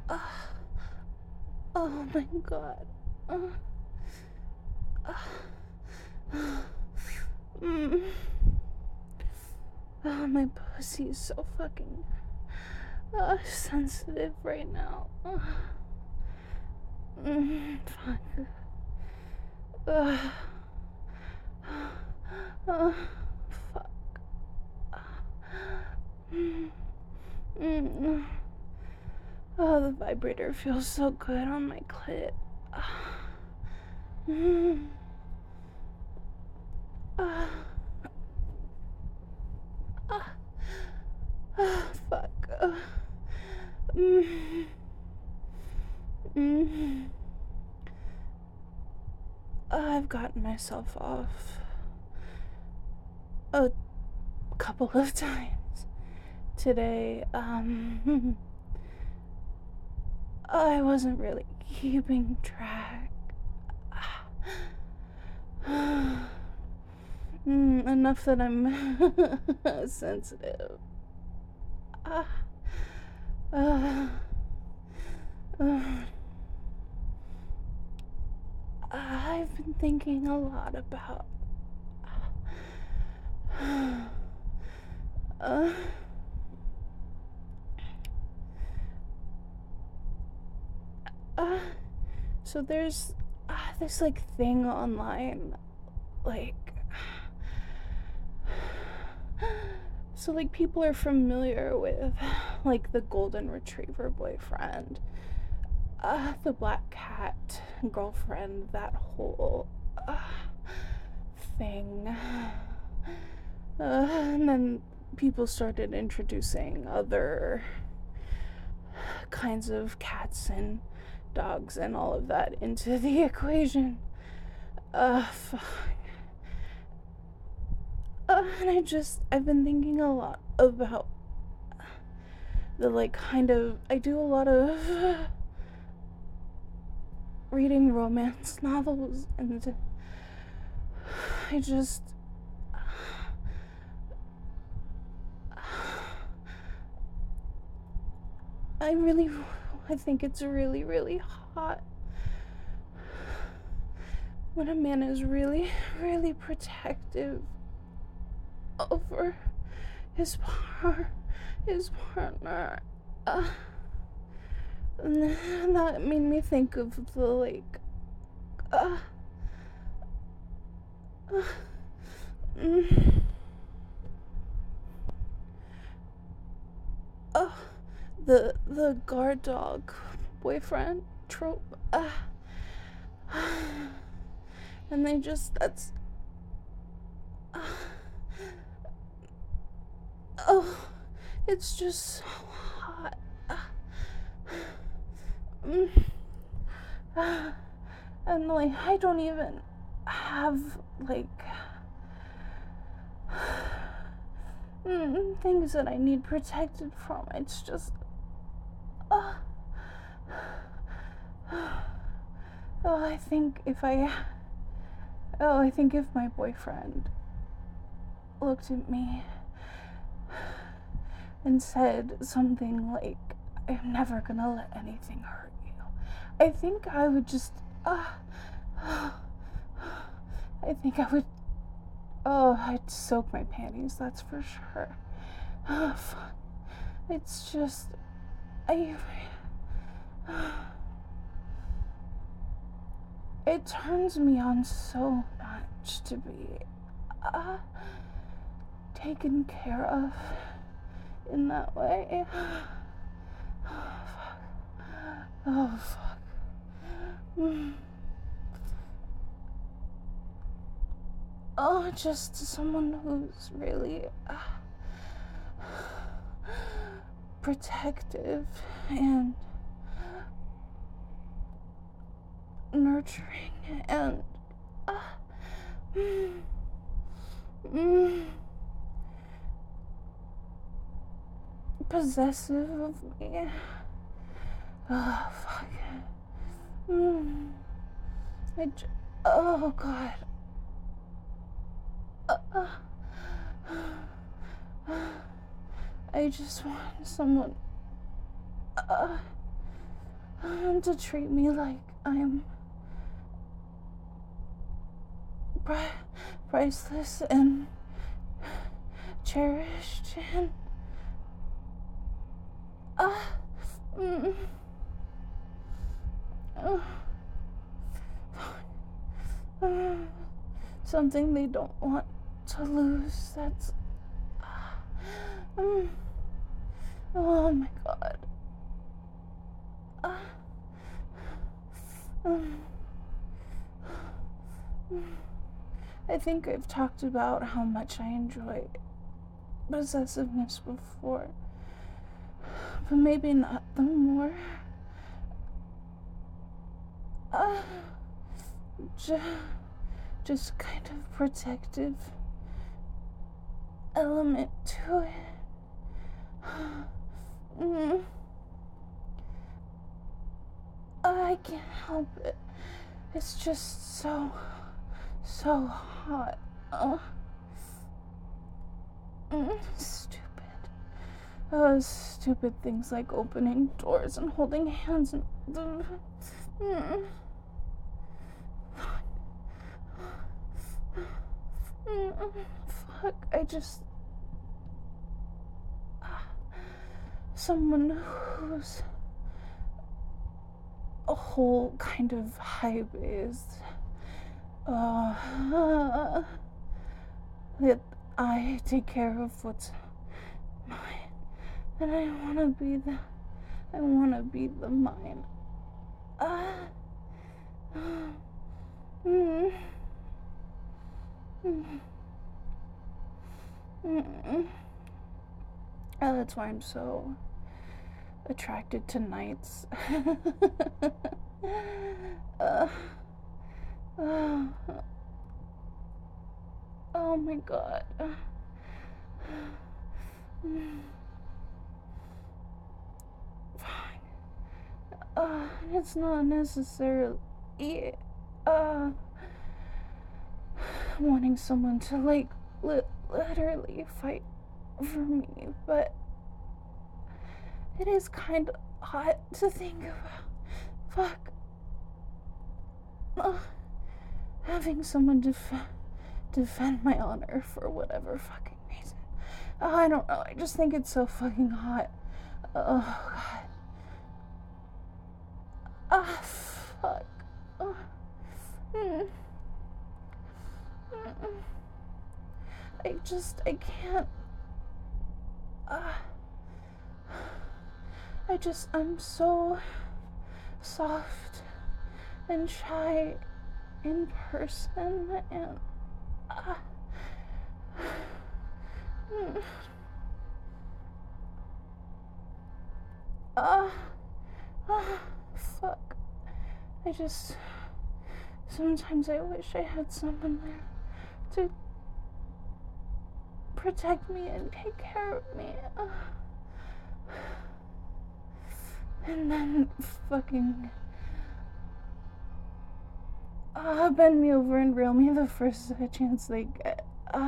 Uh, oh my god. Uh, mm. Oh, my pussy's so fucking sensitive right now. Fuck. Uh, fuck. Mm. Oh, the vibrator feels so good on my clit. Mm. Fuck. Mm. Mm. I've gotten myself off a couple of times today. I wasn't really keeping track. Enough that I'm sensitive. Uh, uh, uh, I've been thinking a lot about uh, uh, so there's this like thing online, like, so like people are familiar with like the golden retriever boyfriend, the black cat girlfriend, that whole thing. And then people started introducing other kinds of cats and dogs and all of that into the equation. Fuck. And I've been thinking a lot about the, like, kind of, I do a lot of reading romance novels, and I just, I think it's really, really hot when a man is really, really protective over his partner. And that made me think of the, like, mm, uh, the guard dog boyfriend trope. And they just, that's, oh, it's just so hot. Mm. And like, I don't even have like things that I need protected from. It's just, oh, I think if my boyfriend looked at me and said something like, "I'm never gonna let anything hurt you," I think I would just, I think I would, I'd soak my panties, that's for sure. Fuck. It's just, it turns me on so much to be, taken care of in that way. Oh, fuck. Oh, just someone who's really protective and nurturing and possessive of me. Oh, fuck. Oh, God. I just want someone to treat me like I'm priceless and cherished and mm, something they don't want to lose. That's oh my god. I think I've talked about how much I enjoy possessiveness before, but maybe not the more just kind of protective element to it. I can't help it. It's just so hot. Stupid. Stupid things like opening doors and holding hands and fuck, I just someone who's a whole kind of high-based that I take care of what's mine, and I wanna be the mine. That's why I'm so attracted to knights. Oh my god. Fine. It's not necessarily wanting someone to like literally fight for me, but it is kind of hot to think about. Fuck. Having someone defend my honor for whatever fucking reason. I don't know. I just think it's so fucking hot. Oh god. Fuck. I can't. I'm so soft and shy in person, and fuck. Sometimes I wish I had someone there to protect me and take care of me. And then fucking bend me over and rail me the first chance they get.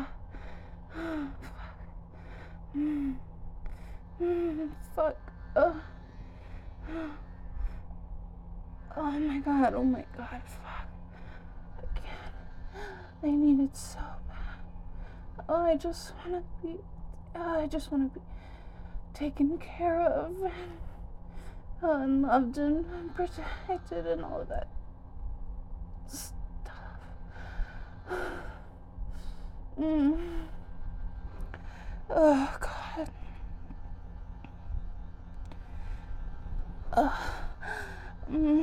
Fuck. Oh my god, fuck. I can't. I need it so bad. I just wanna be taken care of and loved and protected and all of that stuff. Oh god. Oh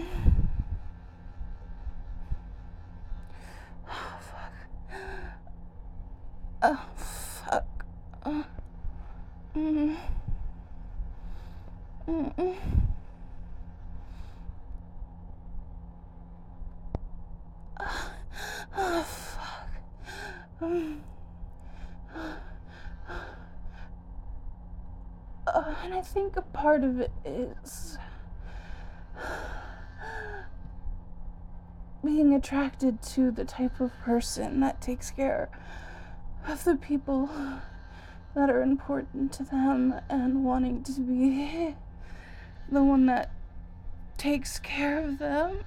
fuck. Oh fuck. Oh fuck. And I think a part of it is being attracted to the type of person that takes care of the people that are important to them and wanting to be the one that takes care of them.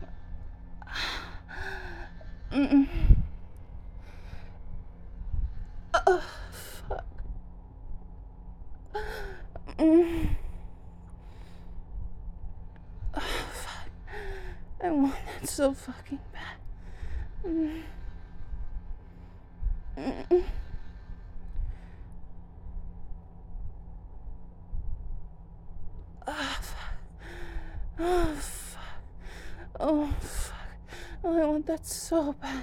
Oh, fuck. Oh, fuck. I want that so fucking bad. Oh, fuck. Oh, fuck. Oh, fuck. Oh, I want that so bad.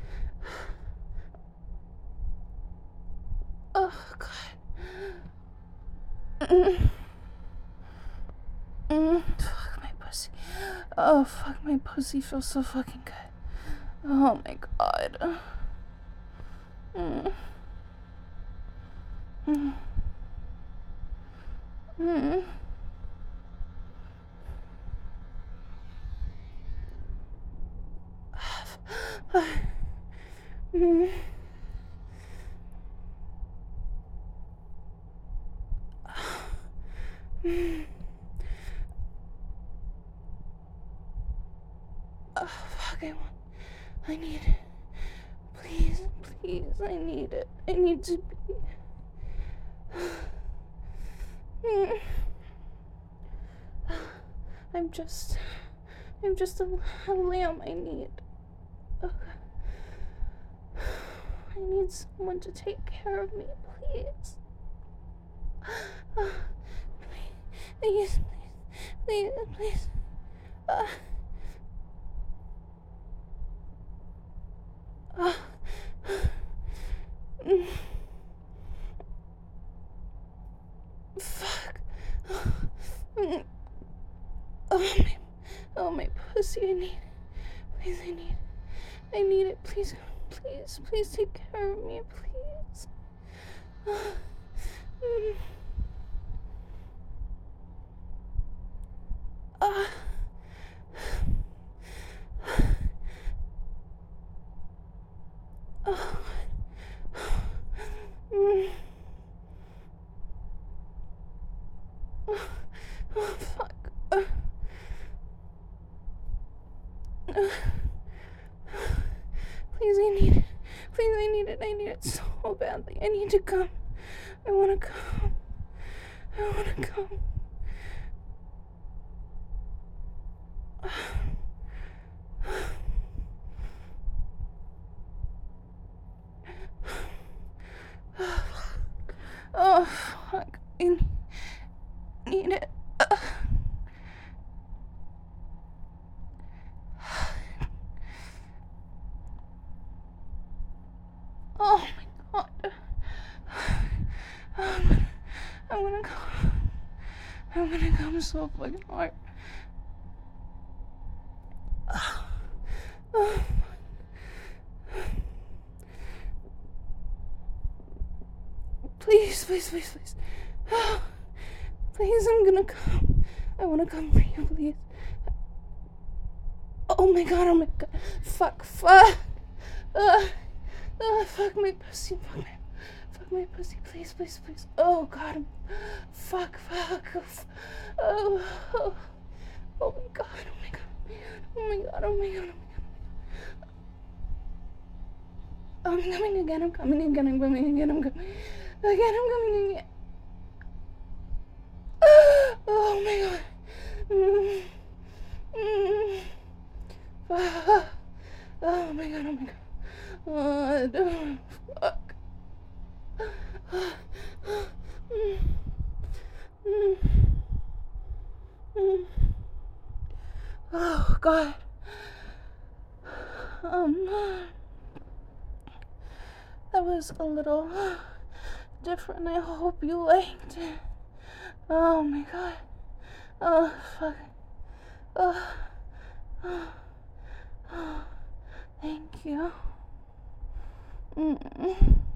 Oh, God. Fuck my pussy. Oh, fuck, my pussy feels so fucking good. Oh, my God. Oh, fuck, I need it. Please, please, I need it. I need to be. I'm just a lamb. I need. I need someone to take care of me, please. Please, please, please, please. Fuck. Oh, my pussy, I need it. Please, I need it. Please, please, please take care of me, please. Fuck. Please, I need it. Please, I need it. I need it so badly. I need to come. I want to come. I want to come. Oh, fuck. I need it. Oh my God. I'm gonna come. I'm gonna come so fucking hard. Please, please, please, please. Please, I'm gonna come. I wanna come for you, please. Oh my God, oh my God. Fuck. Fuck my pussy, fuck my pussy, please, please, please. Oh God, fuck. Oh my God, oh my God. I'm coming again. I'm coming again. Oh my God. Oh my God. Fuck. Oh God. That was a little different. I hope you liked it. Oh my God. Oh fuck. Oh. Thank you.